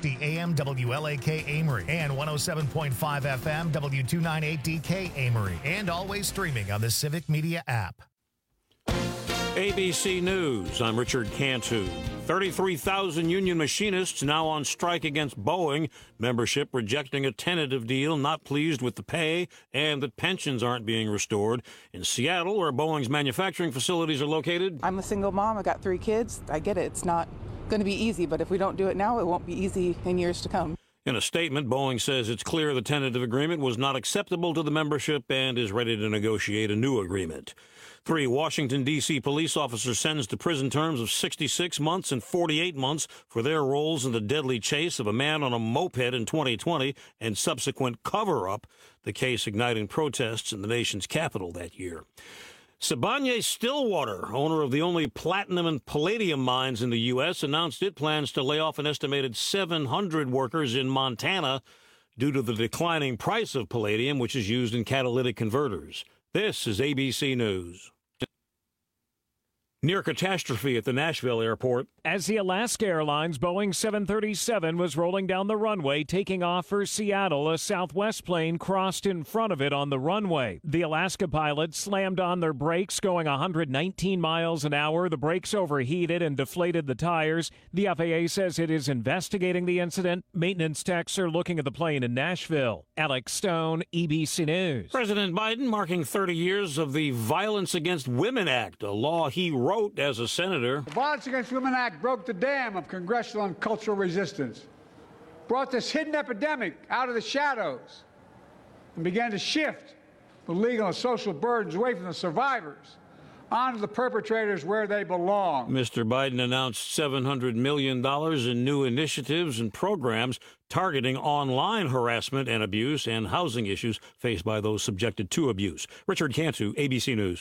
1250 AM WLAK Amory and 107.5 FM W298DK Amory, and always streaming on the Civic Media app. ABC News, I'm Richard Cantu. 33,000 union machinists now on strike against Boeing. Membership rejecting a tentative deal, not pleased with the pay, and that pensions aren't being restored. In Seattle, where Boeing's manufacturing facilities are located. I'm a single mom. I got 3 kids. I get it. It's not going to be easy, but if we don't do it now, it won't be easy in years to come. In a statement, Boeing says it's clear the tentative agreement was not acceptable to the membership and is ready to negotiate a new agreement. 3 Washington, D.C. police officers sentenced to prison terms of 66 months and 48 months for their roles in the deadly chase of a man on a moped in 2020 and subsequent cover-up, the case igniting protests in the nation's capital that year. Sibanye-Stillwater, owner of the only platinum and palladium mines in the U.S., announced it plans to lay off an estimated 700 workers in Montana due to the declining price of palladium, which is used in catalytic converters. This is ABC News. Near catastrophe at the Nashville airport. As the Alaska Airlines Boeing 737 was rolling down the runway, taking off for Seattle, a Southwest plane crossed in front of it on the runway. The Alaska pilots slammed on their brakes, going 119 miles an hour. The brakes overheated and deflated the tires. The FAA says it is investigating the incident. Maintenance techs are looking at the plane in Nashville. Alex Stone, ABC News. President Biden marking 30 years of the Violence Against Women Act, a law he wrote as a senator. The Violence Against Women Act broke the dam of congressional and cultural resistance, brought this hidden epidemic out of the shadows, and began to shift the legal and social burdens away from the survivors onto the perpetrators where they belong. Mr. Biden announced $700 million in new initiatives and programs targeting online harassment and abuse and housing issues faced by those subjected to abuse. Richard Cantu, ABC News.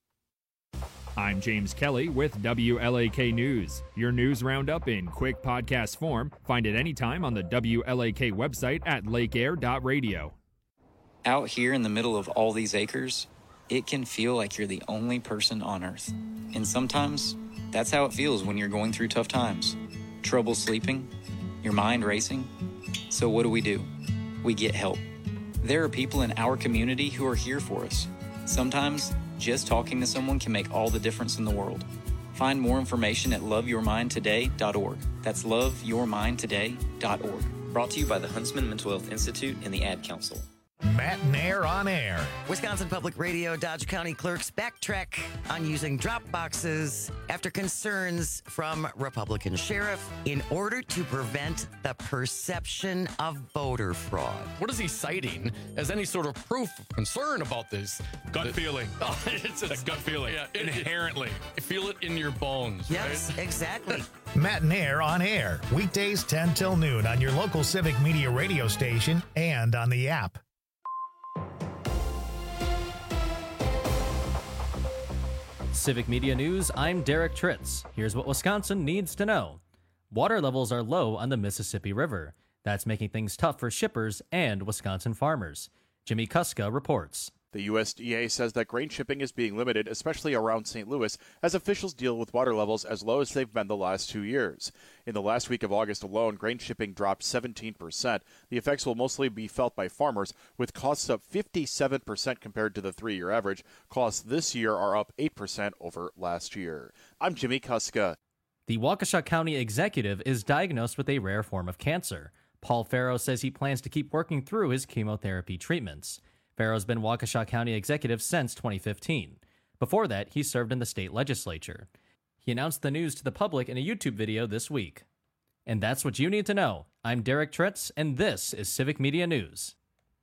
I'm James Kelly with WLAK News. Your news roundup in quick podcast form. Find it anytime on the WLAK website at lakeair.radio. Out here in the middle of all these acres, it can feel like you're the only person on Earth. And sometimes, that's how it feels when you're going through tough times. Trouble sleeping, your mind racing. So what do? We get help. There are people in our community who are here for us. Sometimes, just talking to someone can make all the difference in the world. Find more information at loveyourmindtoday.org. That's loveyourmindtoday.org. Brought to you by the Huntsman Mental Health Institute and the Ad Council. Matt Nair on air. Wisconsin Public Radio Dodge County clerks backtrack on using drop boxes after concerns from Republican sheriff in order to prevent the perception of voter fraud. What is he citing as any sort of proof of concern about this? Gut feeling. Oh, it's a gut feeling. Yeah, inherently. Feel it in your bones. Yes, right? Exactly. Matt Nair on air. Weekdays 10 till noon on your local Civic Media radio station and on the app. Civic Media News, I'm Derek Tritz. Here's what Wisconsin needs to know. Water levels are low on the Mississippi River. That's making things tough for shippers and Wisconsin farmers. Jimmy Kuska reports. The USDA says that grain shipping is being limited, especially around St. Louis, as officials deal with water levels as low as they've been the last 2 years. In the last week of August alone, grain shipping dropped 17%. The effects will mostly be felt by farmers, with costs up 57% compared to the 3-year average. Costs this year are up 8% over last year. I'm Jimmy Kuska. The Waukesha County executive is diagnosed with a rare form of cancer. Paul Farrow says he plans to keep working through his chemotherapy treatments. Farrow's been Waukesha County executive since 2015. Before that, he served in the state legislature. He announced the news to the public in a YouTube video this week. And that's what you need to know. I'm Derek Tritz, and this is Civic Media News.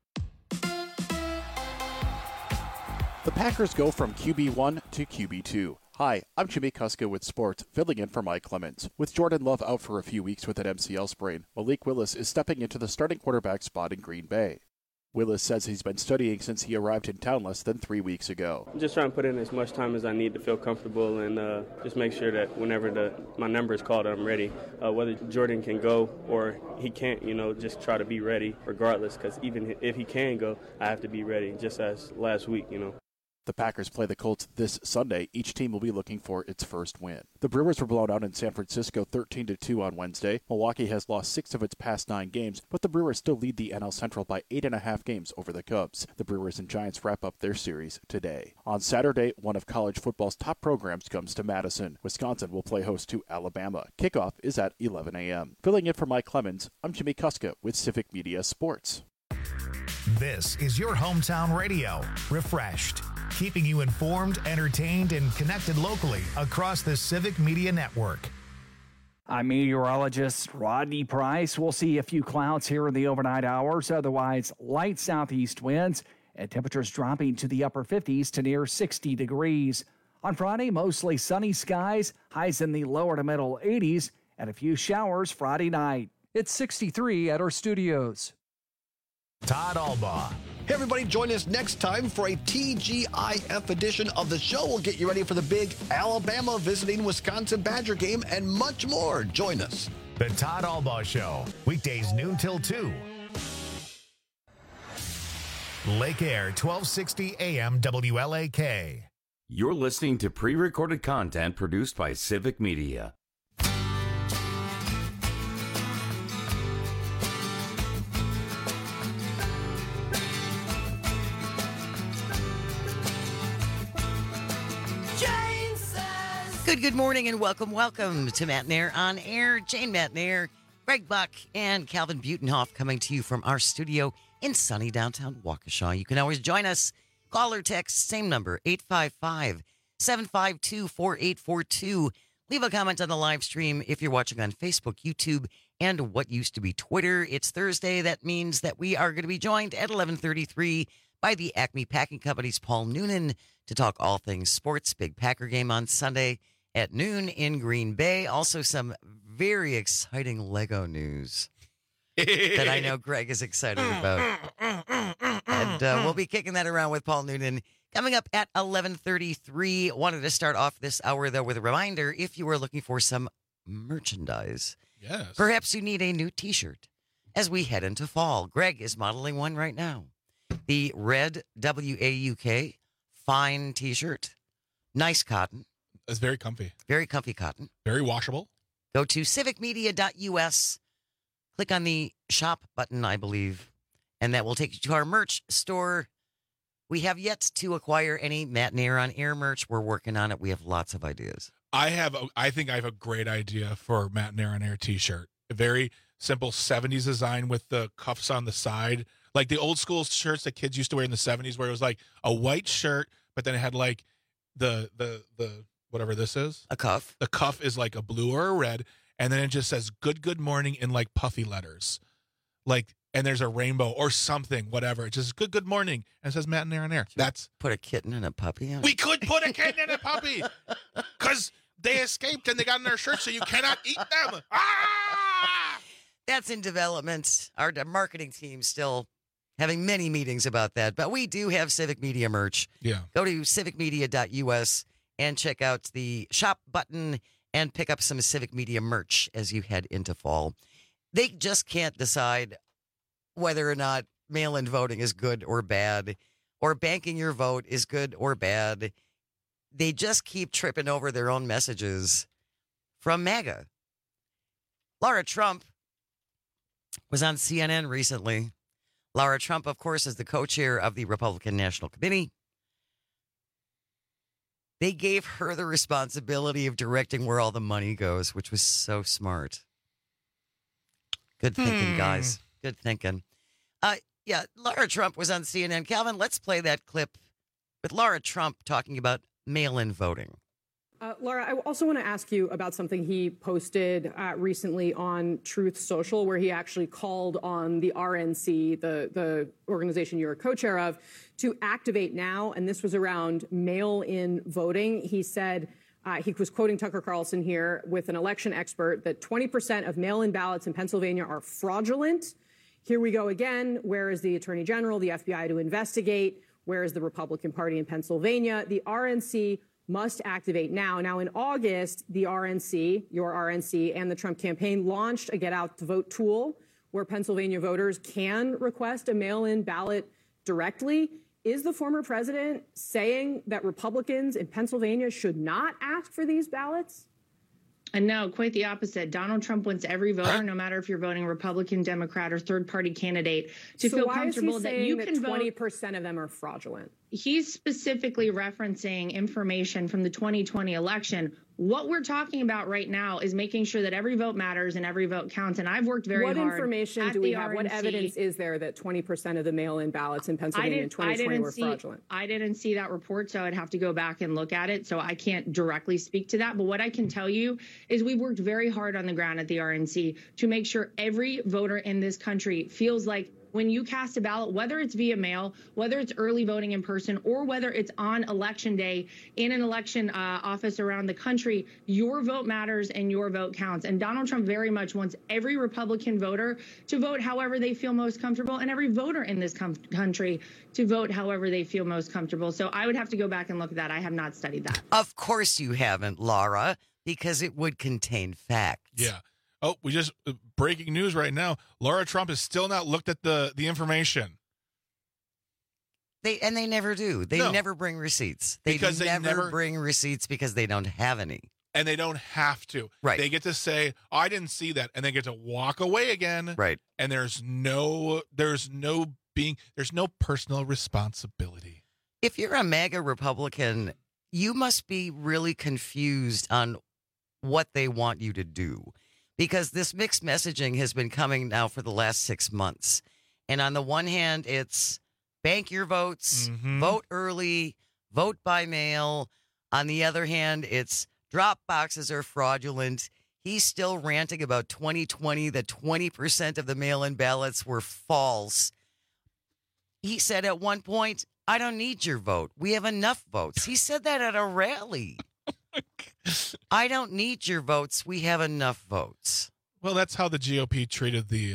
The Packers go from QB1 to QB2. Hi, I'm Jimmy Kuska with sports, filling in for Mike Clemens. With Jordan Love out for a few weeks with an MCL sprain, Malik Willis is stepping into the starting quarterback spot in Green Bay. Willis says he's been studying since he arrived in town less than 3 weeks ago. I'm just trying to put in as much time as I need to feel comfortable and just make sure that whenever my number is called, I'm ready. Whether Jordan can go or he can't, just try to be ready regardless, because even if he can go, I have to be ready, just as last week, The Packers play the Colts this Sunday. Each team will be looking for its first win. The Brewers were blown out in San Francisco 13-2 on Wednesday. Milwaukee has lost 6 of its past 9 games, but the Brewers still lead the NL Central by 8.5 games over the Cubs. The Brewers and Giants wrap up their series today. On Saturday, one of college football's top programs comes to Madison. Wisconsin will play host to Alabama. Kickoff is at 11 a.m. Filling in for Mike Clemens, I'm Jimmy Kuska with Civic Media Sports. This is your hometown radio, Refreshed, keeping you informed, entertained, and connected locally across the Civic Media Network. I'm meteorologist Rodney Price. We'll see a few clouds here in the overnight hours, otherwise light southeast winds and temperatures dropping to the upper 50s to near 60 degrees. On Friday, mostly sunny skies, highs in the lower to middle 80s, and a few showers Friday night. It's 63 at our studios. Todd Albaugh. Hey, everybody, join us next time for a TGIF edition of the show. We'll get you ready for the big Alabama visiting Wisconsin Badger game and much more. Join us. The Todd Albaugh Show, weekdays noon till 2. Lake Air, 1260 AM WLAK. You're listening to pre-recorded content produced by Civic Media. Good morning and welcome to Matt Nair on Air. Jane Matt Nair, Greg Buck, and Calvin Butenhoff coming to you from our studio in sunny downtown Waukesha. You can always join us. Call or text, same number, 855-752-4842. Leave a comment on the live stream if you're watching on Facebook, YouTube, and what used to be Twitter. It's Thursday. That means that we are going to be joined at 11:33 by the Acme Packing Company's Paul Noonan to talk all things sports. Big Packer game on Sunday at noon in Green Bay. Also some very exciting Lego news that I know Greg is excited about. And we'll be kicking that around with Paul Noonan coming up at 11:33. Wanted to start off this hour, though, with a reminder. If you are looking for some merchandise, yes, perhaps you need a new T-shirt as we head into fall. Greg is modeling one right now. The red WAUK fine T-shirt. Nice cotton. It's very comfy. Very comfy cotton. Very washable. Go to civicmedia.us. Click on the shop button, I believe, and that will take you to our merch store. We have yet to acquire any Matt Nair on Air merch. We're working on it. We have lots of ideas. I think I have a great idea for Matt Nair on Air T-shirt. A very simple 70s design with the cuffs on the side. Like the old school shirts that kids used to wear in the 70s where it was like a white shirt, but then it had like the whatever this is. A cuff. The cuff is like a blue or a red, and then it just says good morning in like puffy letters. Like, and there's a rainbow or something, whatever. It just good morning, and it says Matt Nair on Air. That's put a kitten and a puppy on it. We could put a kitten and a puppy because they escaped and they got in their shirts, so you cannot eat them. Ah! That's in development. Our marketing team still having many meetings about that, but we do have Civic Media merch. Yeah. Go to civicmedia.us and check out the shop button and pick up some Civic Media merch as you head into fall. They just can't decide whether or not mail-in voting is good or bad, or banking your vote is good or bad. They just keep tripping over their own messages from MAGA. Laura Trump was on CNN recently. Laura Trump, of course, is the co-chair of the Republican National Committee. They gave her the responsibility of directing where all the money goes, which was so smart. Good thinking, guys. Good thinking. Yeah, Laura Trump was on CNN. Calvin, let's play that clip with Laura Trump talking about mail-in voting. Laura, I also want to ask you about something he posted recently on Truth Social, where he actually called on the RNC, the organization you're a co-chair of, to activate now. And this was around mail-in voting. He said, he was quoting Tucker Carlson here with an election expert, that 20% of mail-in ballots in Pennsylvania are fraudulent. Here we go again. Where is the Attorney General, the FBI to investigate? Where is the Republican Party in Pennsylvania? The RNC must activate now. Now, in August, the RNC, your RNC, and the Trump campaign launched a Get Out to Vote tool where Pennsylvania voters can request a mail-in ballot directly. is the former president saying that Republicans in Pennsylvania should not ask for these ballots? And no, quite the opposite. Donald Trump wants every voter, no matter if you're voting Republican, Democrat, or third-party candidate, to feel comfortable that you can vote. 20% of them are fraudulent. He's specifically referencing information from the 2020 election. What we're talking about right now is making sure that every vote matters and every vote counts. And I've worked very hard. What information do we have? What RNC. evidence is there that 20% of the mail-in ballots in Pennsylvania in 2020 were fraudulent? I didn't see that report, so I'd have to go back and look at it. So I can't directly speak to that. But what I can tell you is we've worked very hard on the ground at the RNC to make sure every voter in this country feels like when you cast a ballot, whether it's via mail, whether it's early voting in person, or whether it's on election day in an election office around the country, your vote matters and your vote counts. And Donald Trump very much wants every Republican voter to vote however they feel most comfortable, and every voter in this country to vote however they feel most comfortable. So I would have to go back and look at that. I have not studied that. Of course you haven't, Laura, because it would contain facts. Yeah. Oh, we just breaking news right now. Laura Trump has still not looked at the information. They never do. They never bring receipts. They never bring receipts because they don't have any. And they don't have to. Right. They get to say, oh, I didn't see that, and they get to walk away again. Right. And there's no personal responsibility. If you're a MAGA Republican, you must be really confused on what they want you to do. Because this mixed messaging has been coming now for the last 6 months. And on the one hand, it's bank your votes, vote early, vote by mail. On the other hand, it's drop boxes are fraudulent. He's still ranting about 2020, that 20% of the mail-in ballots were false. He said at one point, I don't need your vote. We have enough votes. He said that at a rally. I don't need your votes. We have enough votes. Well, that's how the GOP treated the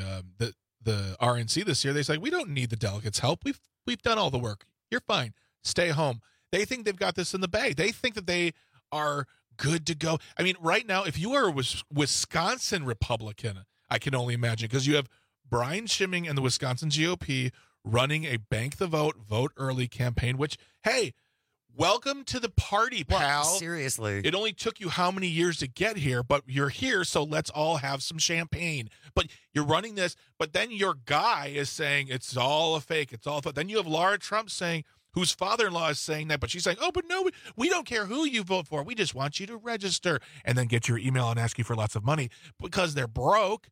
RNC this year. They said, we don't need the delegates' help. We've done all the work. You're fine. Stay home. They think they've got this in the bag. They think that they are good to go. I mean, right now, if you are a Wisconsin Republican, I can only imagine, because you have Brian Schimming and the Wisconsin GOP running a bank the vote, vote early campaign, which, hey, welcome to the party, pal. Well, seriously. It only took you how many years to get here, but you're here, so let's all have some champagne. But you're running this, but then your guy is saying it's all a fake, it's all a fake. Then you have Laura Trump saying, whose father-in-law is saying that, but she's saying, oh, but no, we don't care who you vote for. We just want you to register and then get your email and ask you for lots of money because they're broke.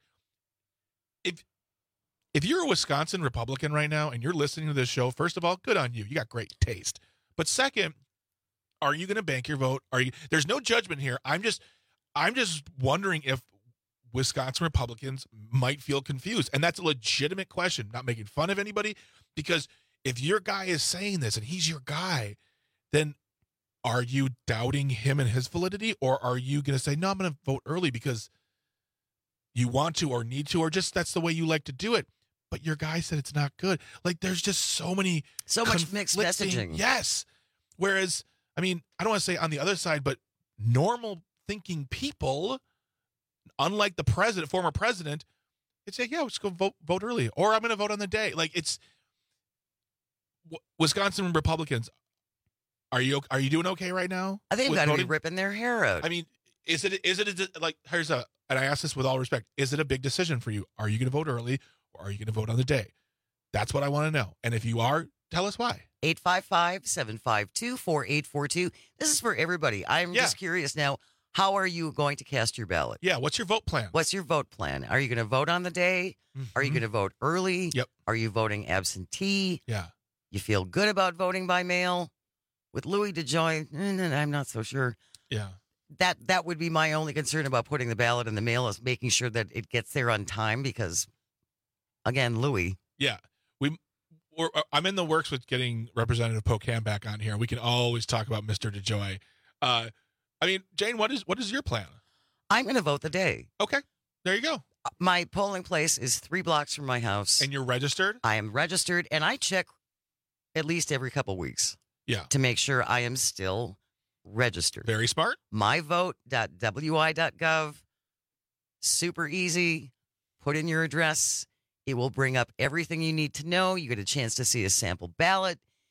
If you're a Wisconsin Republican right now and you're listening to this show, first of all, good on you. You got great taste. But second, are you going to bank your vote? There's no judgment here. I'm just wondering if Wisconsin Republicans might feel confused. And that's a legitimate question. Not making fun of anybody, because if your guy is saying this and he's your guy, then are you doubting him and his validity? Or are you going to say, no, I'm going to vote early because you want to or need to, or just that's the way you like to do it? But your guy said it's not good. Like, there's just so much mixed messaging. Yes. Whereas, I mean, I don't want to say on the other side, but normal thinking people, unlike the former president, it's like, yeah, let's go vote early, or I'm going to vote on the day. Like, it's Wisconsin Republicans. Are you doing okay right now? I think they've got to be ripping their hair out. I mean, is it like, and I ask this with all respect, is it a big decision for you? Are you going to vote early? Or are you going to vote on the day? That's what I want to know. And if you are, tell us why. 855-752-4842. This is for everybody. I'm just curious now, how are you going to cast your ballot? Yeah, what's your vote plan? What's your vote plan? Are you going to vote on the day? Are you going to vote early? Yep. Are you voting absentee? Yeah. You feel good about voting by mail? With Louis DeJoy, I'm not so sure. Yeah. That would be my only concern about putting the ballot in the mail, is making sure that it gets there on time, because again, Louis. Yeah. I'm in the works with getting Representative Pocan back on here. We can always talk about Mr. DeJoy. I mean, Jane, what is your plan? I'm going to vote the day. Okay. There you go. My polling place is 3 blocks from my house. And you're registered? I am registered, and I check at least every couple weeks. Yeah. To make sure I am still registered. Very smart. myvote.wi.gov. Super easy. Put in your address. It will bring up everything you need to know. You get a chance to see a sample ballot.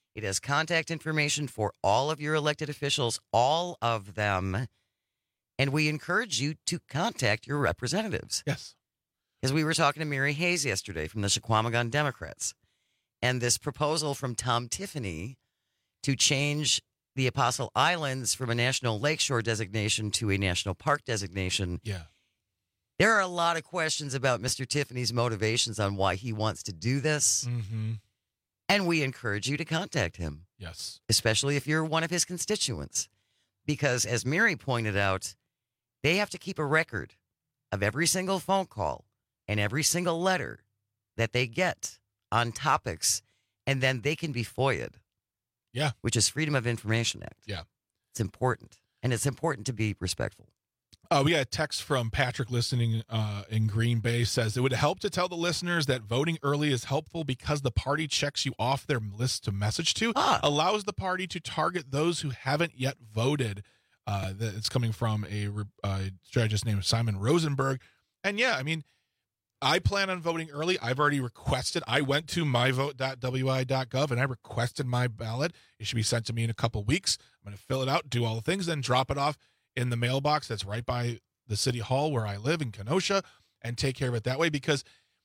It has contact information for all of your elected officials, all of them. And we encourage you to contact your representatives. Yes. Because we were talking to Mary Hayes yesterday from the Chequamegon Democrats. And this proposal from Tom Tiffany to change the Apostle Islands from a national lakeshore designation to a national park designation. Yeah. There are a lot of questions about Mr. Tiffany's motivations on why he wants to do this. Mm-hmm. And we encourage you to contact him. Yes. Especially if you're one of his constituents. Because as Mary pointed out, they have to keep a record of every single phone call and every single letter that they get on topics, and then they can be FOIA'd. Yeah. Which is Freedom of Information Act. Yeah. It's important. And it's important to be respectful. We got a text from Patrick listening in Green Bay. Says it would help to tell the listeners that voting early is helpful because the party checks you off their list to message to, allows the party to target those who haven't yet voted. It's coming from a strategist named Simon Rosenberg. And yeah, I mean, I plan on voting early. I've already requested. I went to myvote.wi.gov and I requested my ballot. It should be sent to me in a couple weeks. I'm going to fill it out, do all the things, then drop it off in the mailbox that's right by the city hall where I live in Kenosha, and take care of it that way, because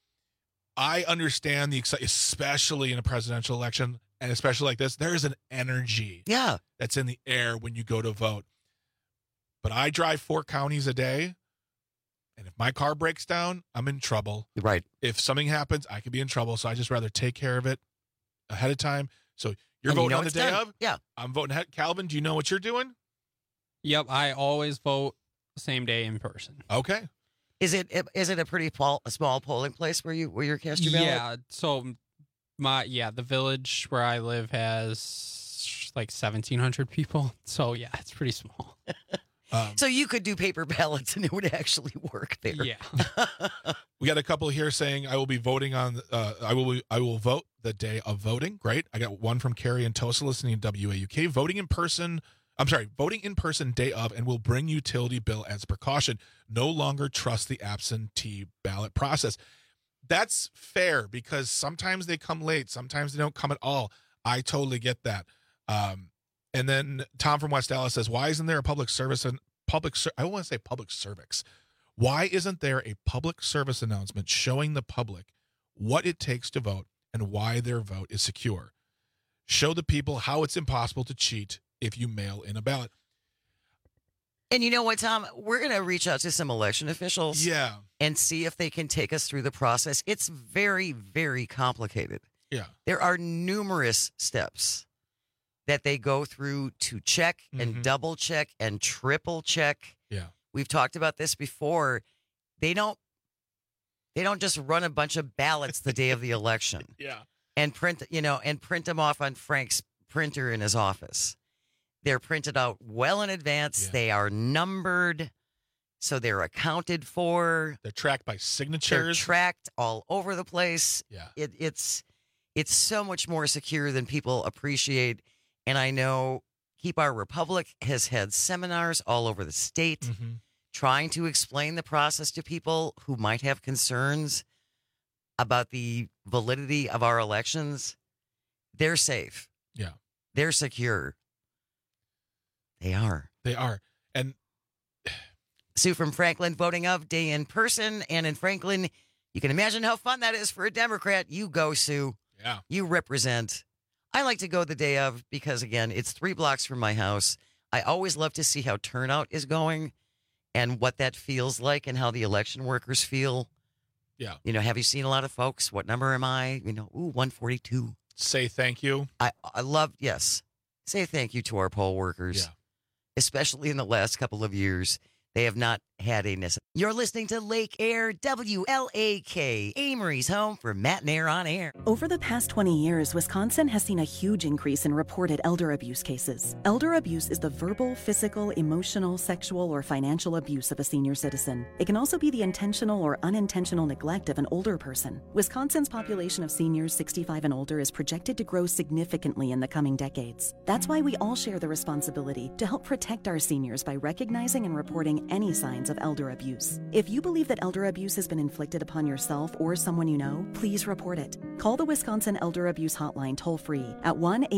I understand the excitement, especially in a presidential election, and especially like this. There is an energy that's in the air when you go to vote. But I drive 4 counties a day, and if my car breaks down, I'm in trouble. Right. If something happens, I could be in trouble, so I just rather take care of it ahead of time. So you're voting on the day of? Yeah. I'm voting ahead. Calvin, do you know what you're doing? Yep, I always vote same day in person. Okay. Is it a pretty small polling place where you cast your ballot? Yeah, so the village where I live has like 1,700 people. So yeah, it's pretty small. So you could do paper ballots and it would actually work there. Yeah. We got a couple here saying I will be voting on. I will vote the day of voting. Great. I got one from Carrie and Tosa listening to WAUK. Voting in person day of, and will bring utility bill as precaution. No longer trust the absentee ballot process. That's fair, because sometimes they come late. Sometimes they don't come at all. I totally get that. And then Tom from West Dallas says, why isn't there a public service and I want to say public cervix. Why isn't there a public service announcement showing the public what it takes to vote and why their vote is secure? Show the people how it's impossible to cheat if you mail in a ballot. And you know what, Tom? We're going to reach out to some election officials and see if they can take us through the process. It's very, very complicated. Yeah. There are numerous steps that they go through to check and double check and triple check. Yeah. We've talked about this before. They don't just run a bunch of ballots the day of the election. Yeah. And print them off on Frank's printer in his office. They're printed out well in advance. Yeah. They are numbered, so they're accounted for. They're tracked by signatures. They're tracked all over the place. Yeah. It's so much more secure than people appreciate. And I know Keep Our Republic has had seminars all over the state trying to explain the process to people who might have concerns about the validity of our elections. They're safe. Yeah. They're secure. They are. They are. And Sue from Franklin, voting of day in person and in Franklin. You can imagine how fun that is for a Democrat. You go, Sue. Yeah. You represent. I like to go the day of because, again, it's 3 blocks from my house. I always love to see how turnout is going and what that feels like and how the election workers feel. Yeah. You know, have you seen a lot of folks? What number am I? 142. Say thank you. I love, yes. Say thank you to our poll workers. Yeah. Especially in the last couple of years. They have not had a necessary. You're listening to Lake Air, WLAK, Amory's home for Matt and Air on Air. Over the past 20 years, Wisconsin has seen a huge increase in reported elder abuse cases. Elder abuse is the verbal, physical, emotional, sexual, or financial abuse of a senior citizen. It can also be the intentional or unintentional neglect of an older person. Wisconsin's population of seniors 65 and older is projected to grow significantly in the coming decades. That's why we all share the responsibility to help protect our seniors by recognizing and reporting any signs of of elder abuse. If you believe that elder abuse has been inflicted upon yourself or someone you know, please report it. Call the Wisconsin Elder Abuse Hotline toll-free at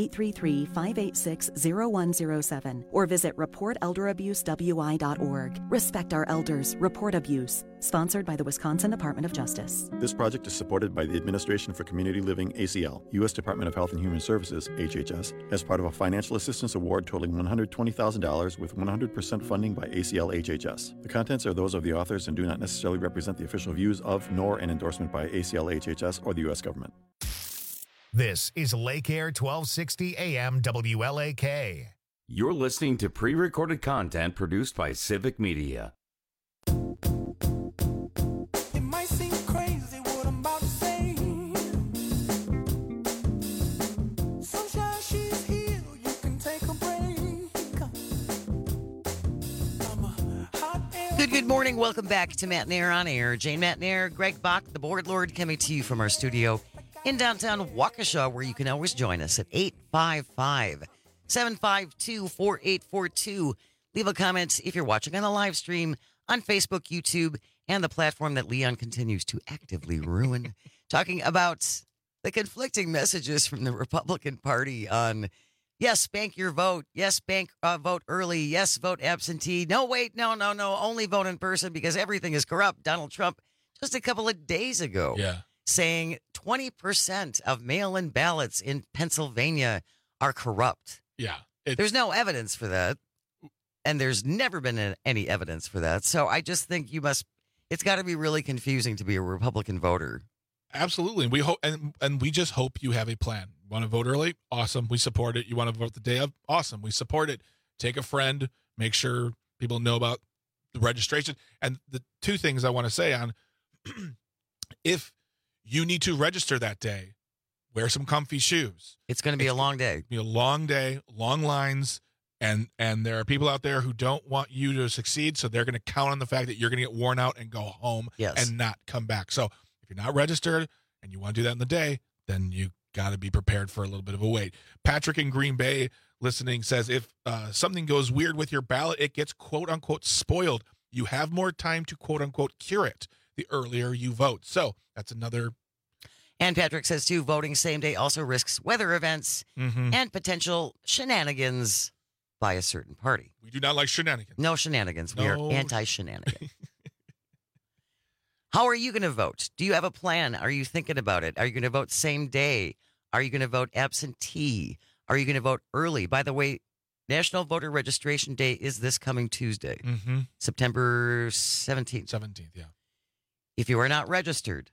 1-833-586-0107 or visit reportelderabusewI.org. Respect our elders. Report abuse. Sponsored by the Wisconsin Department of Justice. This project is supported by the Administration for Community Living, ACL, U.S. Department of Health and Human Services, HHS, as part of a financial assistance award totaling $120,000 with 100% funding by ACL HHS. The contents are those of the authors and do not necessarily represent the official views of, nor an endorsement by ACL HHS or the U.S. government. This is Lake Air 1260 AM WLAK. You're listening to pre-recorded content produced by Civic Media. It might seem crazy what I'm about to say. Sunshine, she's here, you can take a break. Good morning. Welcome back to Matt Nair on Air. Jane Matt Nair, Greg Bach, the board lord, coming to you from our studio in downtown Waukesha, where you can always join us at 855-752-4842. Leave a comment if you're watching on the live stream on Facebook, YouTube, and the platform that Leon continues to actively ruin. Talking about the conflicting messages from the Republican Party on, yes, bank your vote. Yes, vote early. Yes, vote absentee. No, wait, no. Only vote in person because everything is corrupt. Donald Trump, just a couple of days ago, saying 20% of mail-in ballots in Pennsylvania are corrupt. Yeah. There's no evidence for that. And there's never been any evidence for that. So I just think it's got to be really confusing to be a Republican voter. Absolutely. And we hope, and we just hope you have a plan. You want to vote early? Awesome. We support it. You want to vote the day of? Awesome. We support it. Take a friend, make sure people know about the registration. And the two things I want to say on, if you need to register that day, wear some comfy shoes. It's going to be a long day. Be a long day, long lines. And there are people out there who don't want you to succeed, so they're going to count on the fact that you're going to get worn out and go home and not come back. So if you're not registered and you want to do that in the day, then you got to be prepared for a little bit of a wait. Patrick in Green Bay listening says, if something goes weird with your ballot, it gets quote-unquote spoiled. You have more time to quote-unquote cure it the earlier you vote. So that's another. And Patrick says, too, voting same day also risks weather events and potential shenanigans by a certain party. We do not like shenanigans. No shenanigans. We are anti-shenanigans. How are you going to vote? Do you have a plan? Are you thinking about it? Are you going to vote same day? Are you going to vote absentee? Are you going to vote early? By the way, National Voter Registration Day is this coming Tuesday, September 17th. 17th, yeah. If you are not registered,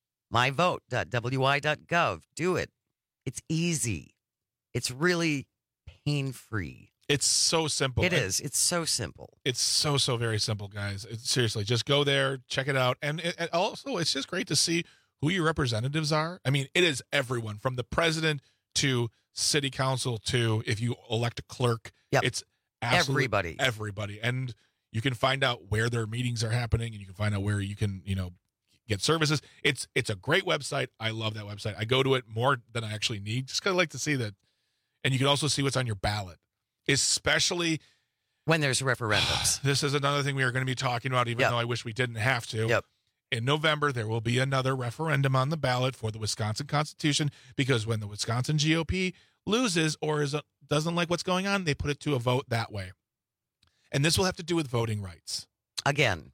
myvote.wi.gov. Do it. It's easy. It's really pain-free. It's so simple. It is. It's so simple. It's so very simple, guys. Seriously, just go there, check it out. And also, it's just great to see who your representatives are. I mean, it is everyone from the president to city council to if you elect a clerk. Yep. It's everybody. And you can find out where their meetings are happening and you can find out where you can, get services. It's a great website. I love that website. I go to it more than I actually need just because I like to see that. And you can also see what's on your ballot. Especially when there's referendums. This is another thing we are going to be talking about, even though I wish we didn't have to. In November, there will be another referendum on the ballot for the Wisconsin Constitution because when the Wisconsin GOP loses or doesn't like what's going on, they put it to a vote that way. And this will have to do with voting rights. Again.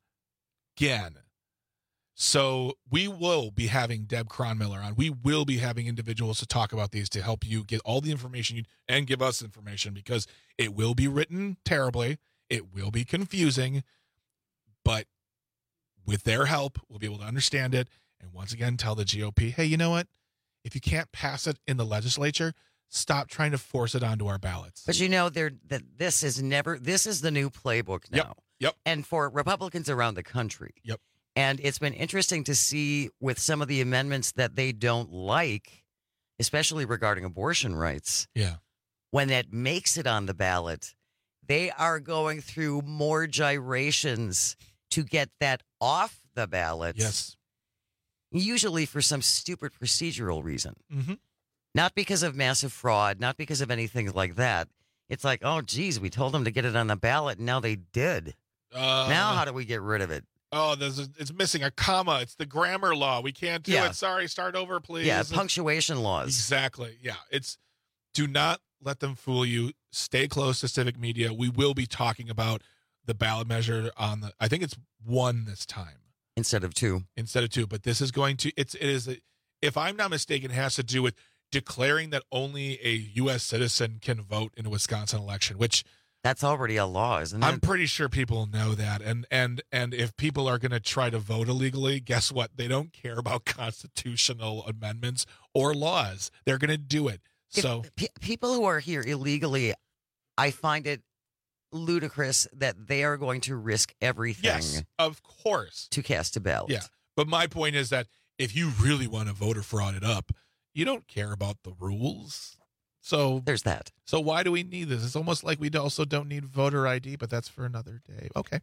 So we will be having Deb Cronmiller on. We will be having individuals to talk about these to help you get all the information and give us information because it will be written terribly. It will be confusing, but with their help, we'll be able to understand it. And once again, tell the GOP, hey, you know what? If you can't pass it in the legislature, stop trying to force it onto our ballots. But this is the new playbook now. Yep. And for Republicans around the country. Yep. And it's been interesting to see with some of the amendments that they don't like, especially regarding abortion rights. Yeah. When that makes it on the ballot, they are going through more gyrations to get that off the ballot. Yes. Usually for some stupid procedural reason. Mm-hmm. Not because of massive fraud, not because of anything like that. It's like, oh, geez, we told them to get it on the ballot, and now they did. Now how do we get rid of it? Oh, it's missing a comma. It's the grammar law. We can't do it. Sorry, start over, please. Yeah, punctuation laws. Exactly. Yeah, do not let them fool you. Stay close to Civic Media. We will be talking about the ballot measure I think it's 1 this time. Instead of 2. But this is going to, if I'm not mistaken, it has to do with declaring that only a U.S. citizen can vote in a Wisconsin election, which... That's already a law, isn't it? I'm pretty sure people know that. And if people are going to try to vote illegally, guess what? They don't care about constitutional amendments or laws. They're going to do it. So people who are here illegally, I find it ludicrous that they are going to risk everything. Yes, of course. To cast a ballot. Yeah. But my point is that if you really want to voter fraud it up, you don't care about the rules. So there's that. So why do we need this? It's almost like we also don't need voter ID, but that's for another day. Okay.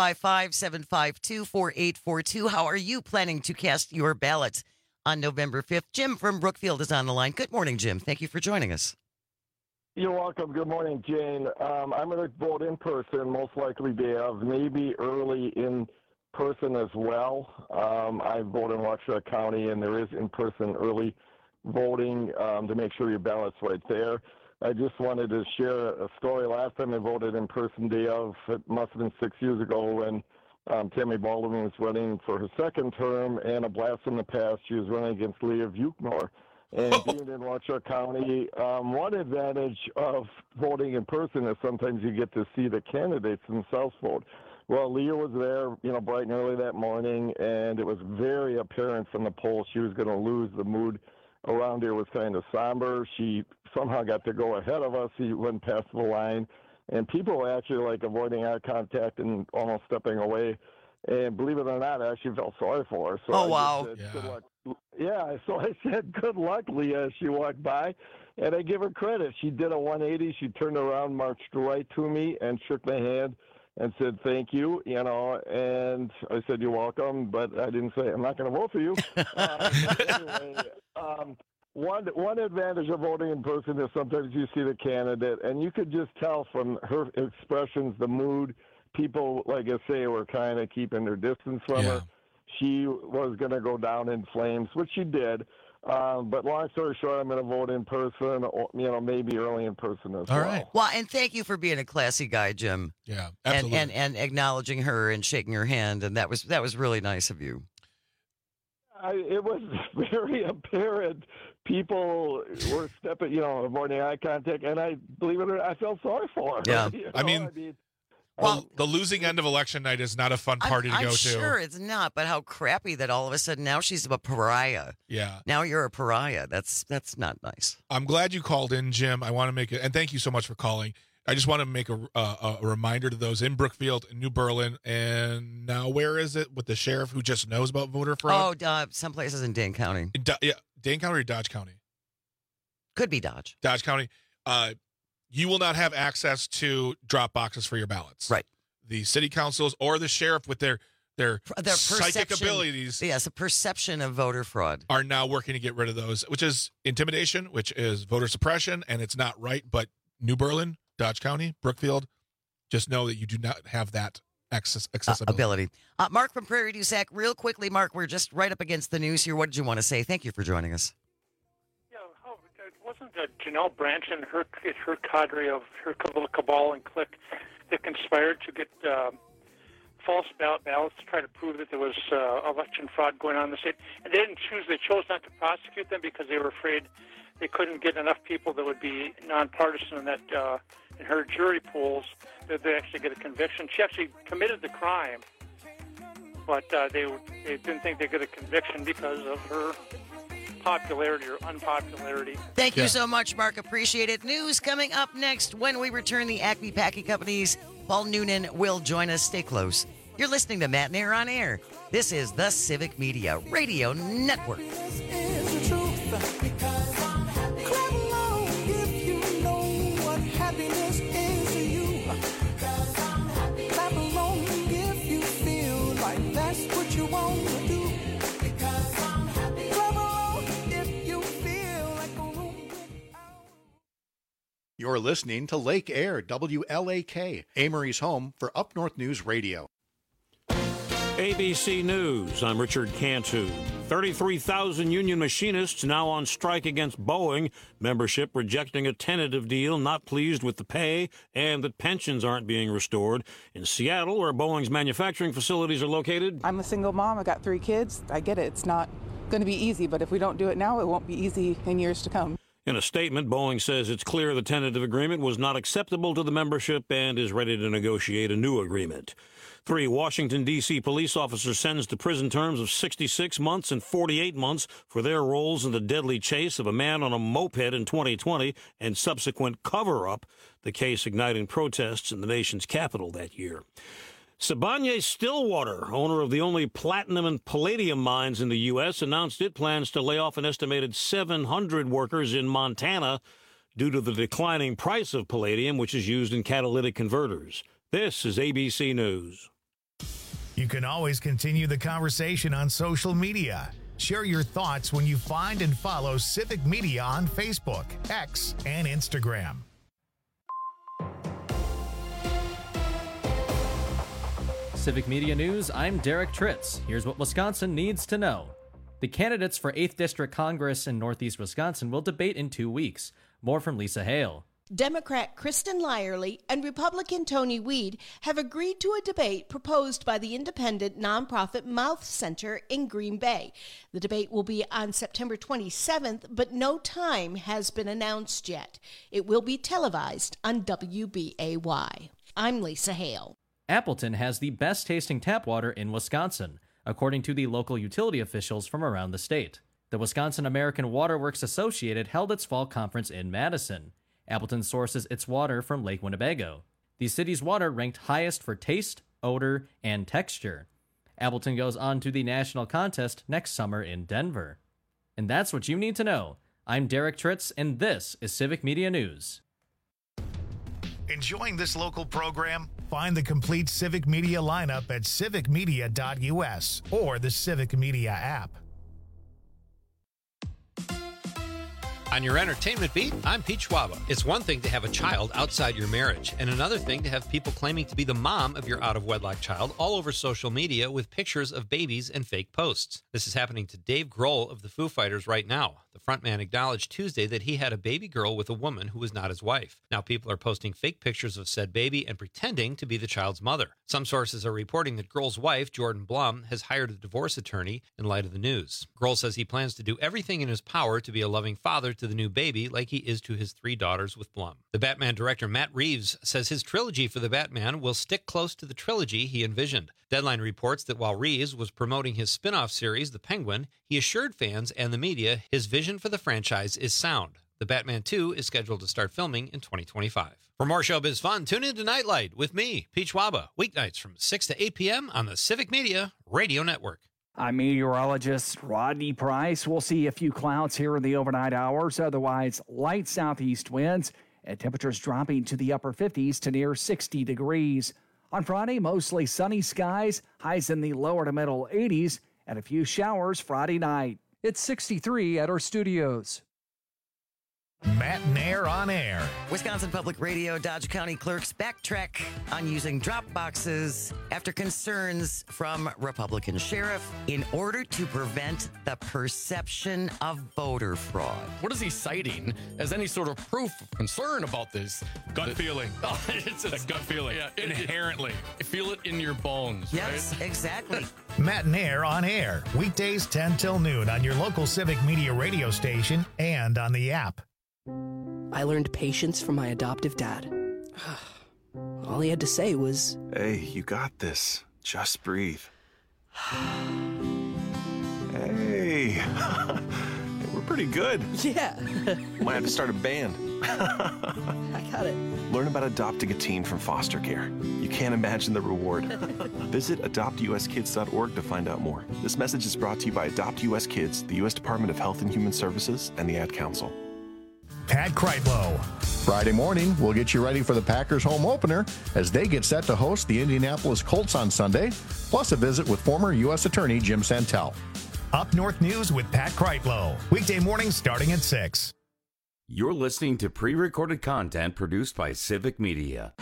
855-752-4842. How are you planning to cast your ballots on November 5th? Jim from Brookfield is on the line. Good morning, Jim. Thank you for joining us. You're welcome. Good morning, Jane. I'm going to vote in person, most likely day of, maybe early in person as well. I vote in Waukesha County, and there is in-person early voting to make sure your ballot's right there. I just wanted to share a story. Last time I voted in person day of, it must have been 6 years ago when Tammy Baldwin was running for her second term, and a blast from the past, she was running against Leah Vucknor. And being in Waukesha County, one advantage of voting in person is sometimes you get to see the candidates themselves vote. Well, Leah was there, bright and early that morning, and it was very apparent from the polls she was going to lose. The mood around here was kind of somber. She somehow got to go ahead of us. She went past the line, and people were actually avoiding eye contact and almost stepping away. And believe it or not, I actually felt sorry for her. So wow. Good luck. Yeah, so I said, good luck, Leah, as she walked by. And I give her credit. She did a 180. She turned around, marched right to me, and shook my hand and said, thank you, and I said, you're welcome, but I didn't say, I'm not going to vote for you. Anyway, one advantage of voting in person is sometimes you see the candidate, and you could just tell from her expressions, the mood, people, like I say, were kind of keeping their distance from her. She was going to go down in flames, which she did. But long story short, I'm going to vote in person, or, maybe early in person as well. All right. Well, and thank you for being a classy guy, Jim. Yeah, absolutely. And acknowledging her and shaking her hand, and that was really nice of you. It was very apparent. People were stepping, avoiding eye contact, and I believe it or not, I felt sorry for her. Yeah, Well, the losing end of election night is not a fun party to go to. I'm sure it's not, but how crappy that all of a sudden now she's a pariah. Yeah. Now you're a pariah. That's not nice. I'm glad you called in, Jim. I want to make it, and thank you so much for calling. I just want to make a reminder to those in Brookfield and New Berlin, and now where is it with the sheriff who just knows about voter fraud? Oh, some places in Dane County. Dane County or Dodge County? Could be Dodge. Dodge County. You will not have access to drop boxes for your ballots. Right. The city councils or the sheriff with their psychic abilities. Yes, a perception of voter fraud. Are now working to get rid of those, which is intimidation, which is voter suppression, and it's not right. But New Berlin, Dodge County, Brookfield, just know that you do not have that accessibility. Mark from Prairie du Sac, real quickly, Mark, we're just right up against the news here. What did you want to say? Thank you for joining us. Wasn't Janelle Branch and her cadre of her little cabal and clique that conspired to get false ballots to try to prove that there was election fraud going on in the state? And they chose not to prosecute them because they were afraid they couldn't get enough people that would be nonpartisan in that in her jury pools that they actually get a conviction. She actually committed the crime, but they didn't think they'd get a conviction because of her popularity or unpopularity. Thank you so much, Mark. Appreciate it. News coming up next. When we return, the Acme Packing Company's Paul Noonan will join us. Stay close. You're listening to Matt Nair on Air. This is the Civic Media Radio Network. You're listening to Lake Air, WLAK, Amory's home for Up North News Radio. ABC News, I'm Richard Cantu. 33,000 union machinists now on strike against Boeing. Membership rejecting a tentative deal, not pleased with the pay, and that pensions aren't being restored. In Seattle, where Boeing's manufacturing facilities are located. I'm a single mom. I got 3 kids. I get it. It's not going to be easy, but if we don't do it now, it won't be easy in years to come. In a statement, Boeing says it's clear the tentative agreement was not acceptable to the membership and is ready to negotiate a new agreement. 3 Washington, D.C. police officers sentenced to prison terms of 66 months and 48 months for their roles in the deadly chase of a man on a moped in 2020 and subsequent cover-up, the case igniting protests in the nation's capital that year. Sibanye-Stillwater, owner of the only platinum and palladium mines in the U.S., announced it plans to lay off an estimated 700 workers in Montana due to the declining price of palladium, which is used in catalytic converters. This is ABC News. You can always continue the conversation on social media. Share your thoughts when you find and follow Civic Media on Facebook, X, and Instagram. Civic Media News, I'm Derek Tritz. Here's what Wisconsin needs to know. The candidates for 8th District Congress in Northeast Wisconsin will debate in 2 weeks. More from Lisa Hale. Democrat Kristen Lyerly and Republican Tony Weed have agreed to a debate proposed by the independent nonprofit Mouth Center in Green Bay. The debate will be on September 27th, but no time has been announced yet. It will be televised on WBAY. I'm Lisa Hale. Appleton has the best tasting tap water in Wisconsin, according to the local utility officials from around the state. The Wisconsin American Water Works Associated held its fall conference in Madison. Appleton sources its water from Lake Winnebago. The city's water ranked highest for taste, odor, and texture. Appleton goes on to the national contest next summer in Denver. And that's what you need to know. I'm Derek Tritz, and this is Civic Media News. Enjoying this local program? Find the complete Civic Media lineup at civicmedia.us or the Civic Media app. On your entertainment beat, I'm Pete Schwaba. It's one thing to have a child outside your marriage, and another thing to have people claiming to be the mom of your out-of-wedlock child all over social media with pictures of babies and fake posts. This is happening to Dave Grohl of the Foo Fighters right now. The frontman acknowledged Tuesday that he had a baby girl with a woman who was not his wife. Now people are posting fake pictures of said baby and pretending to be the child's mother. Some sources are reporting that Grohl's wife, Jordan Blum, has hired a divorce attorney in light of the news. Grohl says he plans to do everything in his power to be a loving father to the new baby like he is to his 3 daughters with Blum. The Batman director Matt Reeves says his trilogy for the Batman will stick close to the trilogy he envisioned. Deadline reports that while Reeves was promoting his spin-off series, The Penguin, he assured fans and the media his vision for the franchise is sound. The Batman 2 is scheduled to start filming in 2025. For more showbiz fun, tune in to Nightlight with me, Pete Schwaba, weeknights from 6 to 8 p.m. on the Civic Media Radio Network. I'm meteorologist Rodney Price. We'll see a few clouds here in the overnight hours. Otherwise, light southeast winds and temperatures dropping to the upper 50s to near 60 degrees. On Friday, mostly sunny skies, highs in the lower to middle 80s, and a few showers Friday night. It's 63 at our studios. Matt Nair on air. Wisconsin Public Radio Dodge County clerks backtrack on using drop boxes after concerns from Republican sheriff in order to prevent the perception of voter fraud. What is he citing as any sort of proof of concern about this? Gut feeling. It's a gut feeling. Yeah, inherently. Feel it in your bones. Yes, right? Exactly. Matt Nair on air. Weekdays 10 till noon on your local Civic Media radio station and on the app. I learned patience from my adoptive dad. All he had to say was, "Hey, you got this. Just breathe." Hey, we're pretty good. Yeah. Might have to start a band. I got it. Learn about adopting a teen from foster care. You can't imagine the reward. Visit adoptuskids.org to find out more. This message is brought to you by Adopt US Kids, the U.S. Department of Health and Human Services, and the Ad Council. Pat Kreitlow. Friday morning, we'll get you ready for the Packers home opener as they get set to host the Indianapolis Colts on Sunday, plus a visit with former U.S. Attorney Jim Santel. Up North News with Pat Kreitlow. Weekday mornings starting at 6. You're listening to pre-recorded content produced by Civic Media.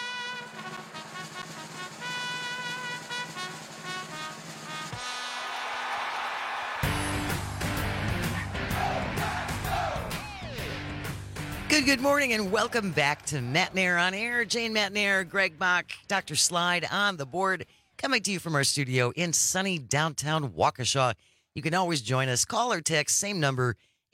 Good morning, and welcome back to Matt Nair on Air. Jane Matt Nair, Greg Bach, Dr. Slide on the board, coming to you from our studio in sunny downtown Waukesha. You can always join us. Call or text, same number,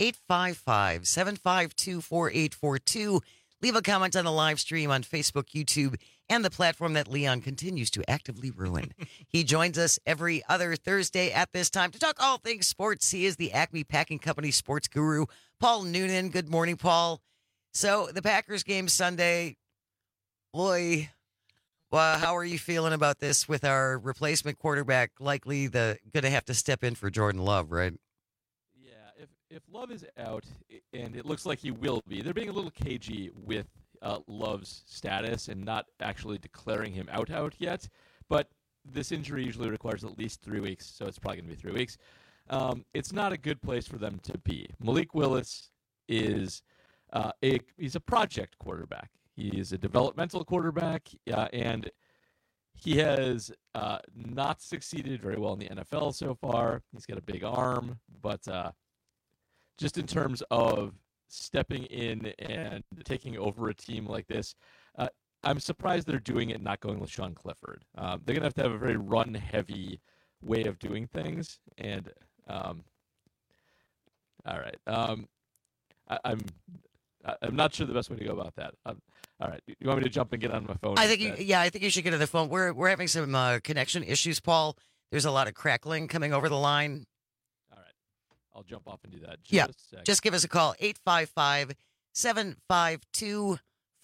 855-752-4842. Leave a comment on the live stream on Facebook, YouTube, and the platform that Leon continues to actively ruin. He joins us every other Thursday at this time to talk all things sports. He is the Acme Packing Company sports guru, Paul Noonan. Good morning, Paul. So the Packers game Sunday, boy, well, how are you feeling about this with our replacement quarterback likely going to have to step in for Jordan Love, right? Yeah, if Love is out, and it looks like he will be, they're being a little cagey with Love's status and not actually declaring him out yet. But this injury usually requires at least 3 weeks, so it's probably going to be 3 weeks. It's not a good place for them to be. Malik Willis is... he's a project quarterback. He is a developmental quarterback, and he has not succeeded very well in the NFL so far. He's got a big arm, but just in terms of stepping in and taking over a team like this, I'm surprised they're doing it and not going with Sean Clifford. They're going to have a very run-heavy way of doing things, and all right. I'm not sure the best way to go about that. All right, you want me to jump and get on my phone? I think you should get on the phone. We're having some connection issues, Paul. There's a lot of crackling coming over the line. All right, I'll jump off and do that. Just give us a call, 855-752-4842,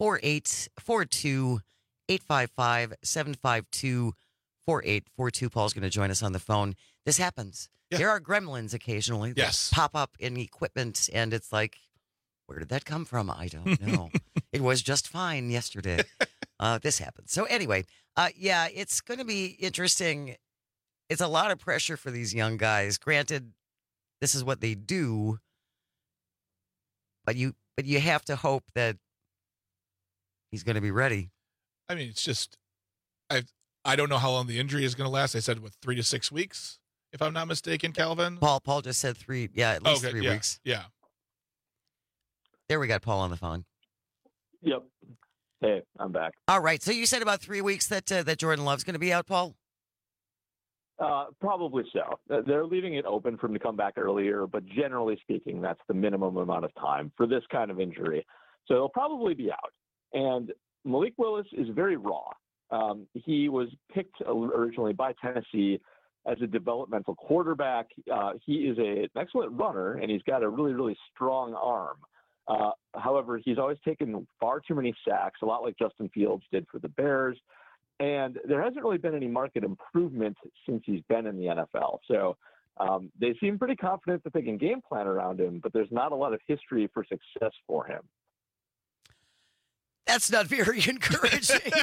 855-752-4842. Paul's going to join us on the phone. This happens. Yeah. There are gremlins occasionally that pop up in equipment, and it's like, where did that come from? I don't know. It was just fine yesterday. This happened. So anyway, it's going to be interesting. It's a lot of pressure for these young guys. Granted, this is what they do, but you have to hope that he's going to be ready. I mean, it's just I don't know how long the injury is going to last. They said 3 to 6 weeks, if I'm not mistaken, Calvin. Paul just said 3. Yeah, at least 3 weeks. Yeah. There, we got Paul on the phone. Yep. Hey, I'm back. All right. So you said about 3 weeks that Jordan Love's going to be out, Paul? Probably so. They're leaving it open for him to come back earlier, but generally speaking, that's the minimum amount of time for this kind of injury. So he'll probably be out. And Malik Willis is very raw. He was picked originally by Tennessee as a developmental quarterback. He is an excellent runner, and he's got a really, really strong arm. However, he's always taken far too many sacks, a lot like Justin Fields did for the Bears. And there hasn't really been any market improvement since he's been in the NFL. So they seem pretty confident that they can game plan around him, but there's not a lot of history for success for him. That's not very encouraging.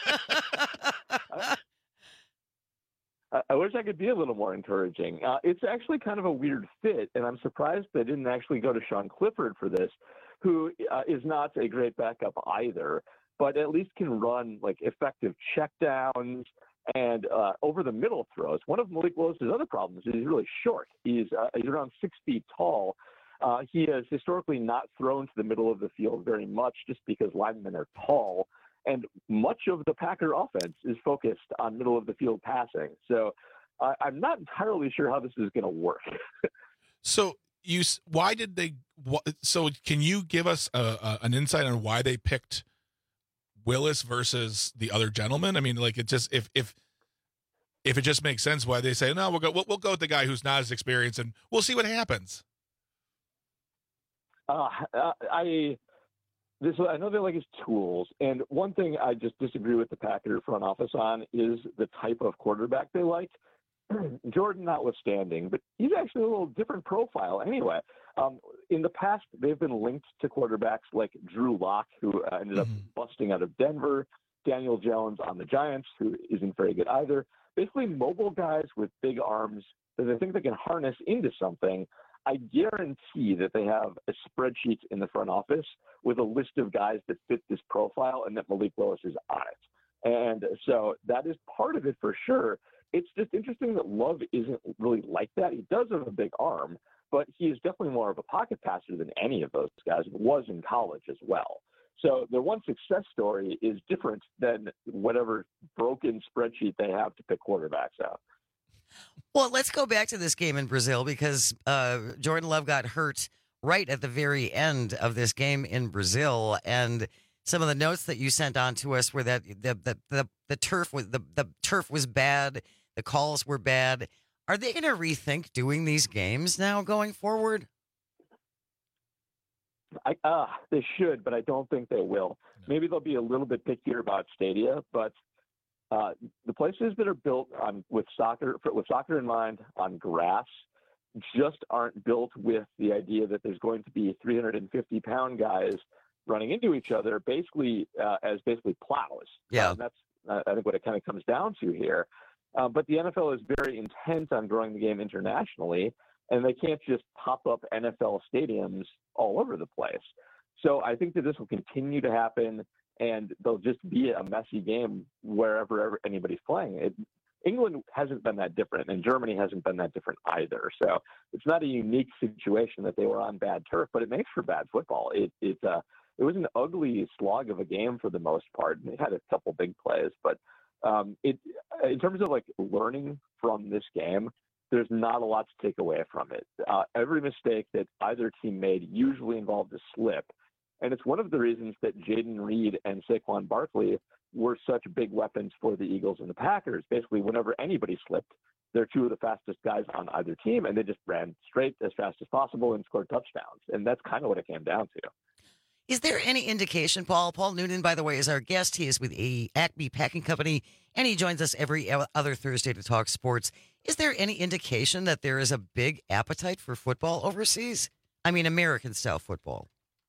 I wish I could be a little more encouraging. It's actually kind of a weird fit, and I'm surprised they didn't actually go to Sean Clifford for this, who is not a great backup either, but at least can run like effective checkdowns and over the middle throws. One of Malik Willis's other problems is he's really short. He's around 6 feet tall. He has historically not thrown to the middle of the field very much just because linemen are tall. And much of the Packer offense is focused on middle of the field passing. So I'm not entirely sure how this is going to work. So can you give us an insight on why they picked Willis versus the other gentleman? I mean, like, it just, if it just makes sense why they say, no, we'll go with the guy who's not as experienced and we'll see what happens. I know they like his tools, and one thing I just disagree with the Packer front office on is the type of quarterback they like. Jordan notwithstanding, but he's actually a little different profile anyway. In the past, they've been linked to quarterbacks like Drew Lock, who ended up busting out of Denver, Daniel Jones on the Giants, who isn't very good either. Basically, mobile guys with big arms that they think they can harness into something. I guarantee that they have a spreadsheet in the front office with a list of guys that fit this profile and that Malik Willis is on it. And so that is part of it for sure. It's just interesting that Love isn't really like that. He does have a big arm, but he is definitely more of a pocket passer than any of those guys, was in college as well. So their one success story is different than whatever broken spreadsheet they have to pick quarterbacks out. Well, let's go back to this game in Brazil because Jordan Love got hurt right at the very end of this game in Brazil, and some of the notes that you sent on to us were that the turf was bad, the calls were bad. Are they going to rethink doing these games now going forward? They should, but I don't think they will. Maybe they'll be a little bit pickier about stadia, but the places that are built with soccer in mind on grass just aren't built with the idea that there's going to be 350-pound guys running into each other as plows. Yeah, that's I think what it kind of comes down to here. But the NFL is very intent on growing the game internationally, and they can't just pop up NFL stadiums all over the place. So I think that this will continue to happen, and there'll just be a messy game wherever anybody's playing. England hasn't been that different, and Germany hasn't been that different either. So it's not a unique situation that they were on bad turf, but it makes for bad football. It was an ugly slog of a game for the most part, and they had a couple big plays. But in terms of like learning from this game, there's not a lot to take away from it. Every mistake that either team made usually involved a slip. And it's one of the reasons that Jaden Reed and Saquon Barkley were such big weapons for the Eagles and the Packers. Basically, whenever anybody slipped, they're two of the fastest guys on either team, and they just ran straight as fast as possible and scored touchdowns. And that's kind of what it came down to. Is there any indication, Paul? Paul Noonan, by the way, is our guest. He is with Acme Packing Company, and he joins us every other Thursday to talk sports. Is there any indication that there is a big appetite for football overseas? I mean, American-style football.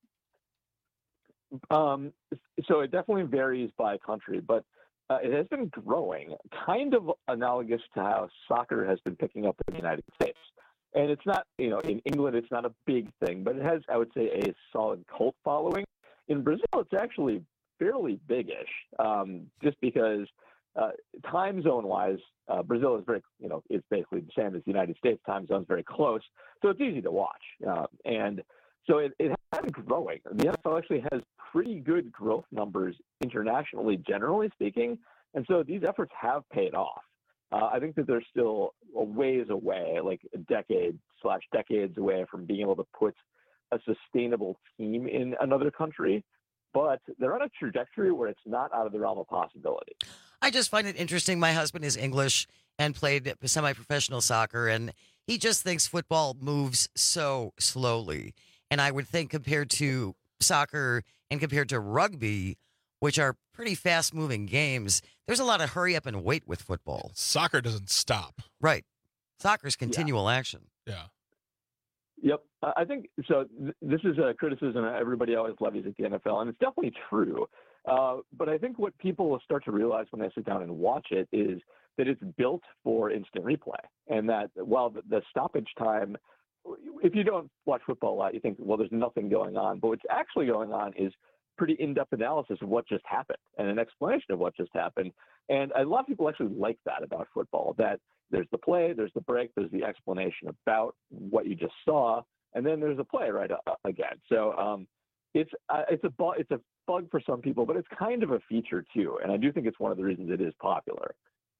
So it definitely varies by country, but it has been growing, kind of analogous to how soccer has been picking up in the United States. And it's not, in England, it's not a big thing, but it has, I would say, a solid cult following. In Brazil, it's actually fairly big-ish, just because time zone-wise, Brazil is very, it's basically the same as the United States. Time zone's very close, so it's easy to watch. And so it has been growing. The NFL actually has pretty good growth numbers internationally, generally speaking, and so these efforts have paid off. I think that they're still a ways away, like a decades away from being able to put a sustainable team in another country, but they're on a trajectory where it's not out of the realm of possibility. I just find it interesting. My husband is English and played semi-professional soccer, and he just thinks football moves so slowly. And I would think compared to soccer and compared to rugby, which are pretty fast-moving games, there's a lot of hurry up and wait with football. Soccer doesn't stop. Right. Soccer's continual action. Yeah. Yep. I think so. This is a criticism everybody always levies at the NFL, and it's definitely true. But I think what people will start to realize when they sit down and watch it is that it's built for instant replay, and that while the stoppage time, if you don't watch football a lot, you think, well, there's nothing going on. But what's actually going on is pretty in-depth analysis of what just happened and an explanation of what just happened. And a lot of people actually like that about football, that there's the play, there's the break, there's the explanation about what you just saw, and then there's a play right again. So it's a bug for some people, but it's kind of a feature too. And I do think it's one of the reasons it is popular.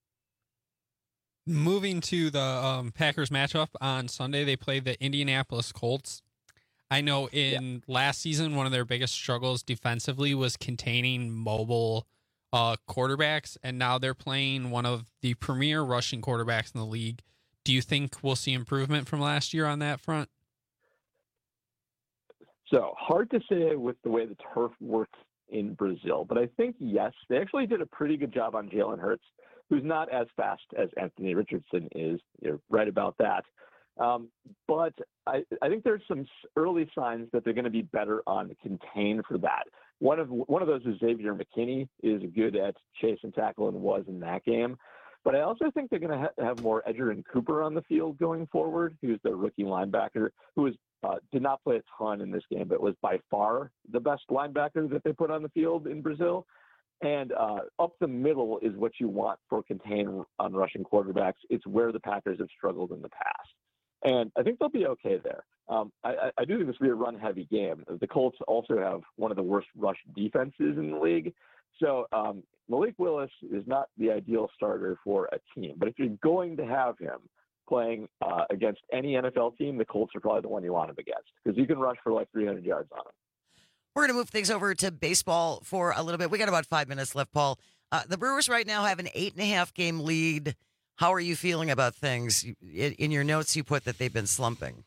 Moving to the Packers matchup on Sunday, they play the Indianapolis Colts. I know last season, one of their biggest struggles defensively was containing mobile quarterbacks, and now they're playing one of the premier rushing quarterbacks in the league. Do you think we'll see improvement from last year on that front? So hard to say with the way the turf works in Brazil, but I think yes. They actually did a pretty good job on Jalen Hurts, who's not as fast as Anthony Richardson is. You're right about that. But I think there's some early signs that they're going to be better on contain for that. One of those is Xavier McKinney is good at chase and tackle and was in that game. But I also think they're going to have more Edgerrin Cooper on the field going forward, who's the rookie linebacker, who did not play a ton in this game, but was by far the best linebacker that they put on the field in Brazil. And up the middle is what you want for contained on rushing quarterbacks. It's where the Packers have struggled in the past. And I think they'll be okay there. I do think this will be a run-heavy game. The Colts also have one of the worst rush defenses in the league. So Malik Willis is not the ideal starter for a team. But if you're going to have him playing against any NFL team, the Colts are probably the one you want him against because you can rush for like 300 yards on him. We're going to move things over to baseball for a little bit. We got about 5 minutes left, Paul. The Brewers right now have an 8.5-game lead. How are you feeling about things? In your notes, you put that they've been slumping.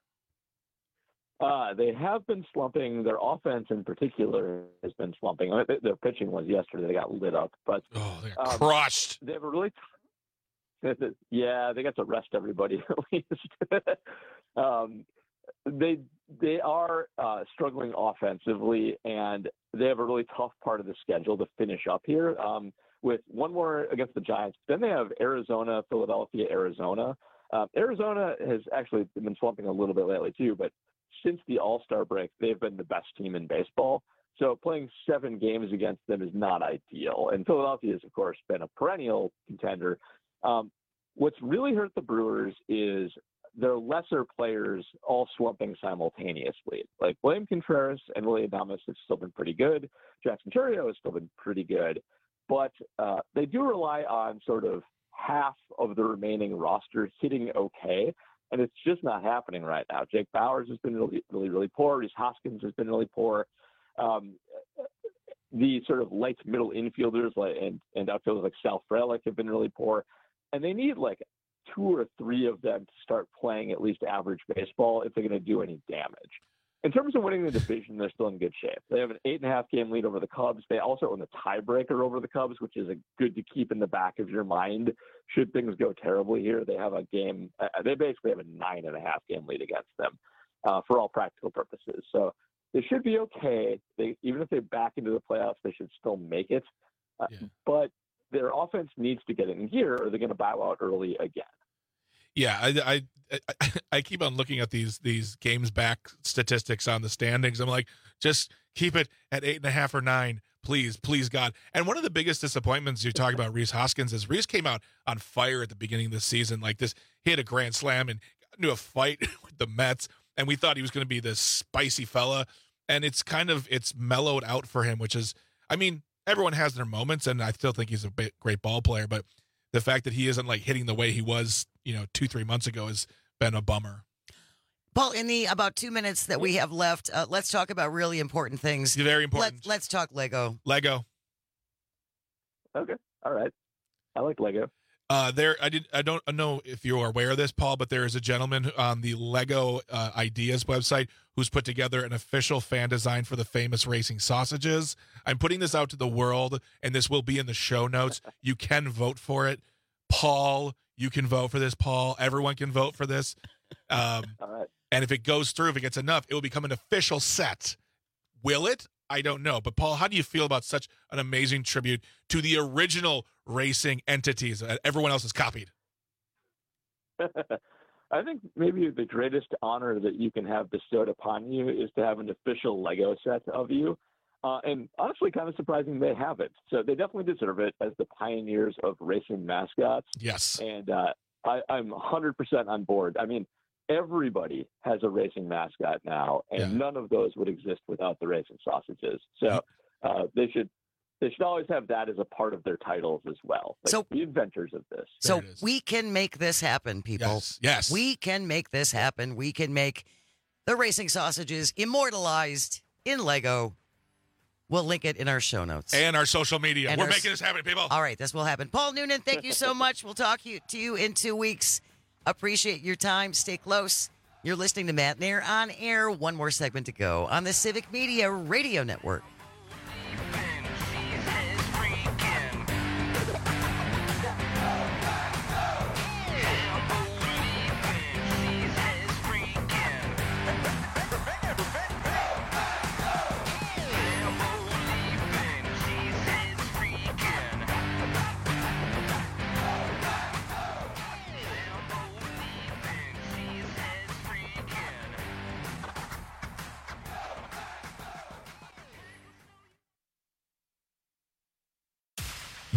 They have been slumping. Their offense in particular has been slumping. Their pitching was yesterday. They got lit up. But they're crushed. They have a really yeah, they got to rest everybody at least. They are struggling offensively, and they have a really tough part of the schedule to finish up here with one more against the Giants. Then they have Arizona, Philadelphia, Arizona. Arizona has actually been slumping a little bit lately too, but since the All-Star break, they've been the best team in baseball. So playing 7 games against them is not ideal. And Philadelphia has, of course, been a perennial contender. What's really hurt the Brewers is their lesser players all slumping simultaneously. Like William Contreras and Willie Adames have still been pretty good. Jackson Chourio has still been pretty good. But they do rely on sort of half of the remaining roster hitting okay. And it's just not happening right now. Jake Bowers has been really poor. Rhys Hoskins has been really poor. The sort of light middle infielders and outfielders like Sal Frelick have been really poor. And they need like 2 or 3 of them to start playing at least average baseball if they're going to do any damage. In terms of winning the division, they're still in good shape. They have an 8.5-game lead over the Cubs. They also own the tiebreaker over the Cubs, which is good to keep in the back of your mind. Should things go terribly here, they have a game. They basically have a 9.5-game lead against them for all practical purposes. So they should be okay. Even if they back into the playoffs, they should still make it. But their offense needs to get in gear, or they're going to bow out early again. Yeah, I keep on looking at these games back statistics on the standings. I'm like, just keep it at 8.5 or 9, please, God. And one of the biggest disappointments you talk about Rhys Hoskins is Rhys came out on fire at the beginning of the season. Like this, he had a grand slam and got into a fight with the Mets, and we thought he was going to be this spicy fella. And it's mellowed out for him, which is, I mean, everyone has their moments, and I still think he's a great ball player, but the fact that he isn't like hitting the way he was, 2-3 months ago has been a bummer. Paul, in the about 2 minutes that we have left, let's talk about really important things. Very important. Let's talk Lego. Lego. Okay. All right. I like Lego. I don't know if you're aware of this, Paul, but there is a gentleman on the Lego Ideas website who's put together an official fan design for the famous racing sausages. I'm putting this out to the world, and this will be in the show notes. You can vote for it. Paul, you can vote for this, Paul. Everyone can vote for this. All right. And if it goes through, if it gets enough, it will become an official set. Will it? I don't know. But, Paul, how do you feel about such an amazing tribute to the original racing entities that everyone else has copied? I think maybe the greatest honor that you can have bestowed upon you is to have an official Lego set of you. And honestly, kind of surprising they haven't. So they definitely deserve it as the pioneers of racing mascots. Yes. And I'm 100% on board. I mean, everybody has a racing mascot now, and none of those would exist without the racing sausages. So they should always have that as a part of their titles as well. Like so the inventors of this. So we can make this happen, people. Yes. We can make this happen. We can make the racing sausages immortalized in Lego. We'll link it in our show notes. And our social media. We're making this happen, people. All right, this will happen. Paul Noonan, thank you so much. We'll talk to you in 2 weeks. Appreciate your time. Stay close. You're listening to Matt Nair on air. One more segment to go on the Civic Media Radio Network.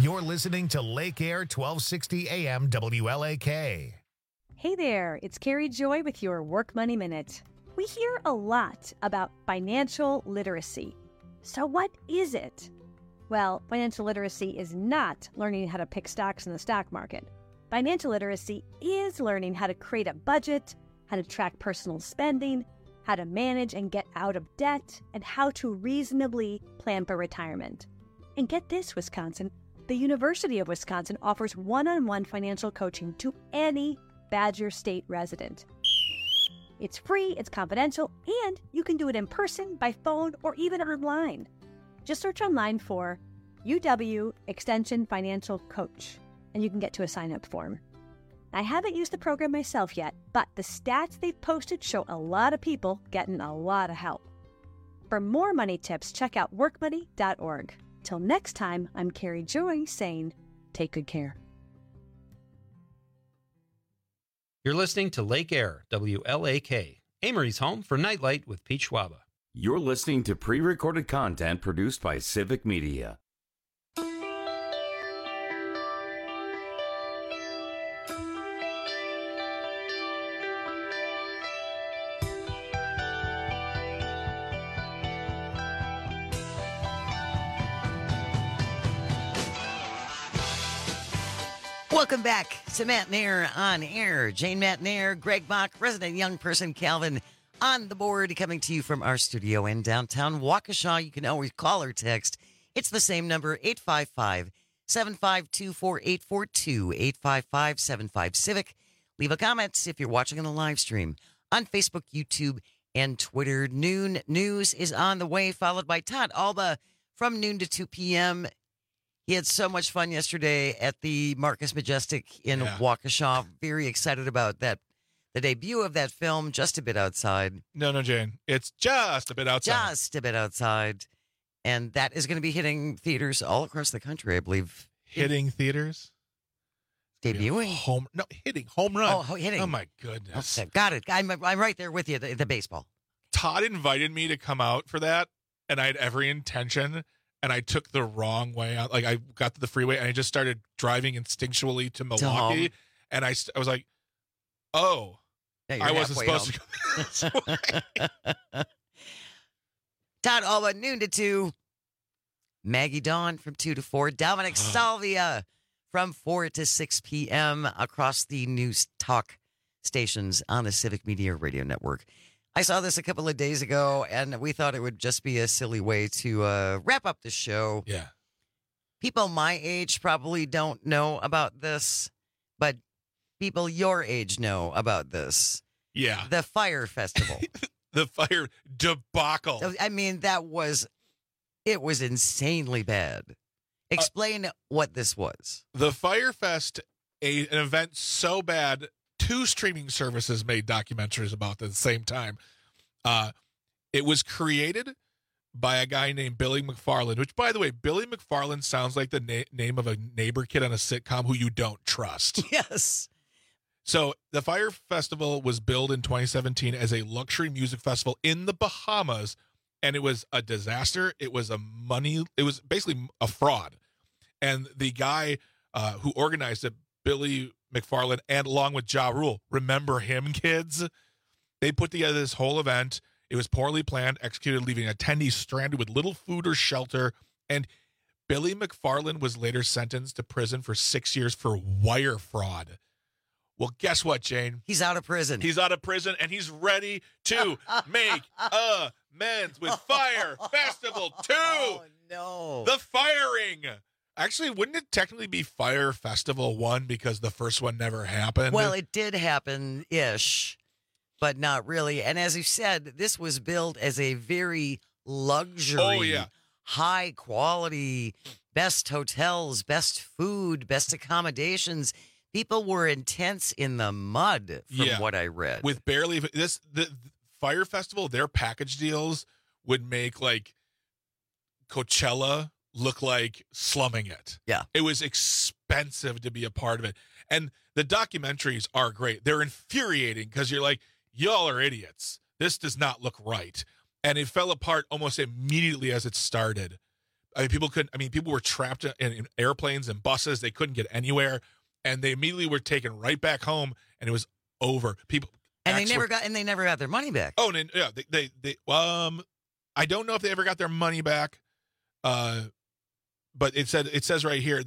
You're listening to Lake Air 1260 AM WLAK. Hey there, it's Carrie Joy with your Work Money Minute. We hear a lot about financial literacy. So what is it? Well, financial literacy is not learning how to pick stocks in the stock market. Financial literacy is learning how to create a budget, how to track personal spending, how to manage and get out of debt, and how to reasonably plan for retirement. And get this, Wisconsin, the University of Wisconsin offers one-on-one financial coaching to any Badger State resident. It's free, it's confidential, and you can do it in person, by phone, or even online. Just search online for UW Extension Financial Coach, and you can get to a sign-up form. I haven't used the program myself yet, but the stats they've posted show a lot of people getting a lot of help. For more money tips, check out workmoney.org. Till next time, I'm Carrie Joy saying, take good care. You're listening to Lake Air, WLAK, Amory's home for Nightlight with Pete Schwaba. You're listening to pre-recorded content produced by Civic Media. Welcome back to Matt Nair on Air. Jane Matt Nair, Greg Bach, resident young person Calvin on the board, coming to you from our studio in downtown Waukesha. You can always call or text. It's the same number, 855-752-4842, 855-75-CIVIC. Leave a comment if you're watching on the live stream on Facebook, YouTube, and Twitter. Noon news is on the way, followed by Todd Alba from noon to 2 p.m. He had so much fun yesterday at the Marcus Majestic in Waukesha. Very excited about that. The debut of that film, Just a Bit Outside. No, Jane. It's Just a Bit Outside. Just a Bit Outside. And that is going to be hitting theaters all across the country, I believe. Hitting theaters? Debuting? Hitting. Home run. Oh, hitting. Oh, my goodness. Okay, got it. I'm right there with you, the baseball. Todd invited me to come out for that, and I had every intention. And I took the wrong way out. Like, I got to the freeway and I just started driving instinctually to Milwaukee. And I was like, oh, I wasn't supposed to go this way. Todd Alba, noon to 2. Maggie Dawn from 2 to 4. Dominic Salvia from 4 to 6 p.m. across the news talk stations on the Civic Media Radio Network. I saw this a couple of days ago, and we thought it would just be a silly way to wrap up the show. Yeah. People my age probably don't know about this, but people your age know about this. Yeah. The Fire Festival. The fire debacle. I mean, it was insanely bad. Explain what this was. The Fire Fest, an event so bad, 2 streaming services made documentaries about it at the same time. It was created by a guy named Billy McFarland, which, by the way, Billy McFarland sounds like the name of a neighbor kid on a sitcom who you don't trust. Yes. So the Fire Festival was billed in 2017 as a luxury music festival in the Bahamas, and it was a disaster. It was basically a fraud. And the guy who organized it, Billy McFarland, and along with Ja Rule, remember him, kids? They put together this whole event. It was poorly planned, executed, leaving attendees stranded with little food or shelter. And Billy McFarland was later sentenced to prison for 6 years for wire fraud. Well, guess what, Jane? He's out of prison. He's out of prison, and he's ready to make amends with Fire Festival 2. Oh, no. The firing. Actually, wouldn't it technically be Fire Festival 1 because the first one never happened? Well, it did happen-ish, but not really. And as you said, this was billed as a very luxury, high quality, best hotels, best food, best accommodations. People were intense in the mud from what I read. With barely the Fire Festival, their package deals would make like Coachella look like slumming it. Yeah. It was expensive to be a part of it. And the documentaries are great. They're infuriating because you're like, y'all are idiots. This does not look right. And it fell apart almost immediately as it started. People were trapped in airplanes and buses. They couldn't get anywhere, and they immediately were taken right back home, and it was over. They never got their money back. Oh, and yeah, they I don't know if they ever got their money back, but it says right here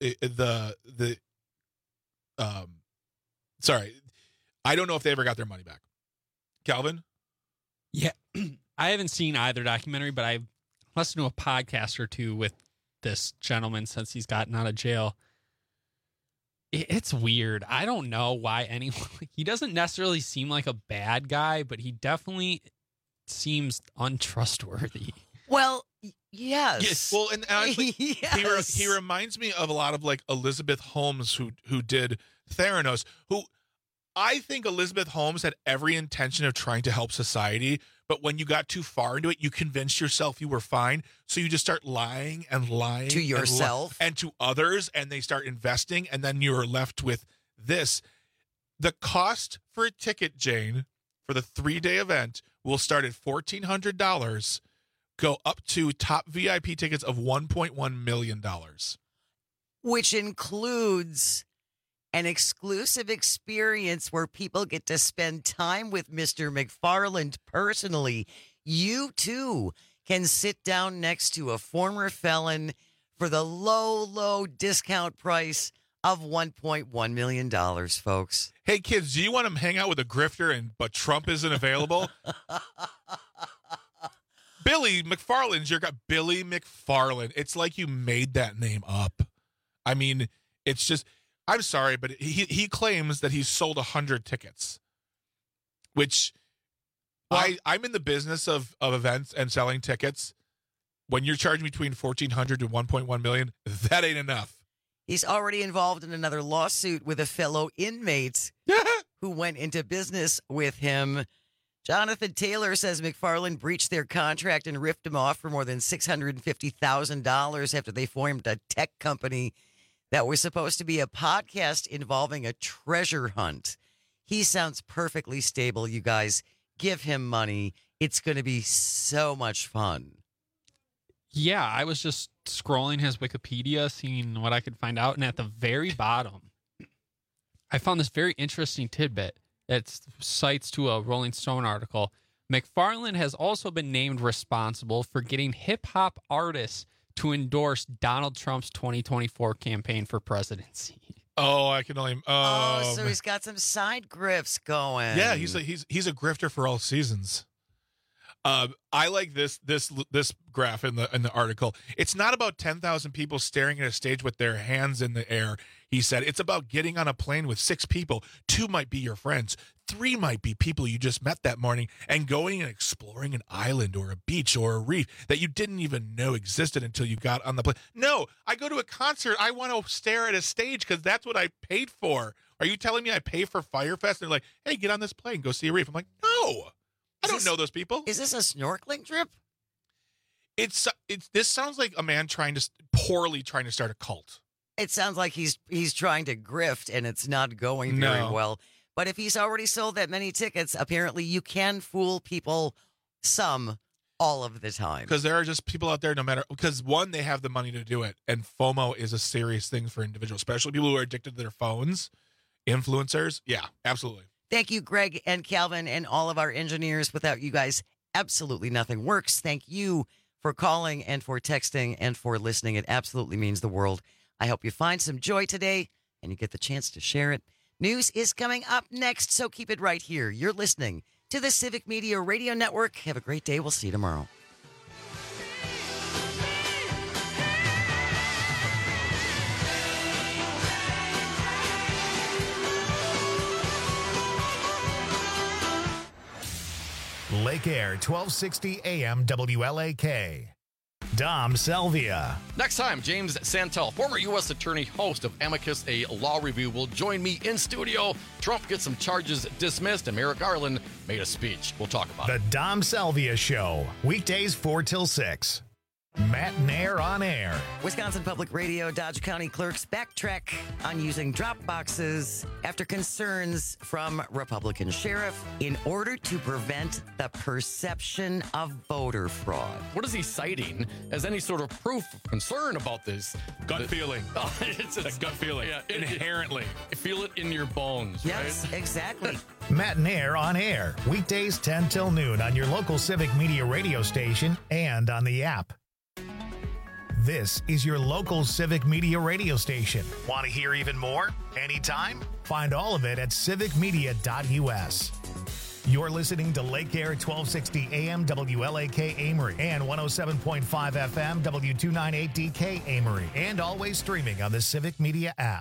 sorry, I don't know if they ever got their money back. Calvin? Yeah, I haven't seen either documentary, but I've listened to a podcast or two with this gentleman since he's gotten out of jail. It's weird. I don't know why anyone. He doesn't necessarily seem like a bad guy, but he definitely seems untrustworthy. Well, yes. Well, and honestly, yes. he reminds me of a lot of like Elizabeth Holmes, who did Theranos. Who I think Elizabeth Holmes had every intention of trying to help society, but when you got too far into it, you convinced yourself you were fine, so you just start lying to yourself and to others, and they start investing, and then you're left with this. The cost for a ticket, Jane, for the 3-day event will start at $1,400, go up to top VIP tickets of $1.1 million. Which includes an exclusive experience where people get to spend time with Mr. McFarland personally. You, too, can sit down next to a former felon for the low, low discount price of $1.1 million, folks. Hey, kids, do you want to hang out with a grifter but Trump isn't available? Billy McFarland's your guy. Billy McFarland. It's like you made that name up. I mean, it's just... I'm sorry, but he claims that he's sold 100 tickets, which I'm in the business of events and selling tickets. When you're charging between $1,400 to $1.1 million, that ain't enough. He's already involved in another lawsuit with a fellow inmate who went into business with him. Jonathan Taylor says McFarland breached their contract and ripped him off for more than $650,000 after they formed a tech company that was supposed to be a podcast involving a treasure hunt. He sounds perfectly stable, you guys. Give him money. It's going to be so much fun. Yeah, I was just scrolling his Wikipedia, seeing what I could find out. And at the very bottom, I found this very interesting tidbit that cites to a Rolling Stone article. McFarland has also been named responsible for getting hip-hop artists to endorse Donald Trump's 2024 campaign for presidency. Oh, I can only. So he's got some side grifts going. Yeah, he's a grifter for all seasons. I like this graph in the article. It's not about 10,000 people staring at a stage with their hands in the air. He said it's about getting on a plane with 6 people. 2 might be your friends. 3 might be people you just met that morning, and going and exploring an island or a beach or a reef that you didn't even know existed until you got on the plane. No, I go to a concert. I want to stare at a stage because that's what I paid for. Are you telling me I pay for Firefest? And they're like, hey, get on this plane, go see a reef. I'm like, no. I don't know those people. Is this a snorkeling trip? This sounds like a man poorly trying to start a cult. It sounds like he's trying to grift and it's not going very well. But if he's already sold that many tickets, apparently you can fool people all of the time. Because there are just people out there, because one, they have the money to do it. And FOMO is a serious thing for individuals, especially people who are addicted to their phones, influencers. Yeah, absolutely. Thank you, Greg and Calvin and all of our engineers. Without you guys, absolutely nothing works. Thank you for calling and for texting and for listening. It absolutely means the world. I hope you find some joy today and you get the chance to share it. News is coming up next, so keep it right here. You're listening to the Civic Media Radio Network. Have a great day. We'll see you tomorrow. Lake Air, 1260 AM WLAK. Dom Salvia. Next time, James Santel, former U.S. Attorney, host of Amicus, a law review, will join me in studio. Trump gets some charges dismissed, and Merrick Garland made a speech. We'll talk about it. The Dom Salvia Show, weekdays 4 till 6. Matt Nair on air. Wisconsin Public Radio Dodge County clerks backtrack on using drop boxes after concerns from Republican sheriff in order to prevent the perception of voter fraud. What is he citing as any sort of proof of concern about this? Gut feeling. It's a gut feeling. Yeah, Inherently. Feel it in your bones, Yes, right? exactly. Matt Nair on air. Weekdays 10 till noon on your local Civic Media radio station and on the app. This is your local Civic Media radio station. Want to hear even more? Anytime? Find all of it at civicmedia.us. You're listening to Lake Air 1260 AM WLAK Amory and 107.5 FM W298DK Amory, and always streaming on the Civic Media app.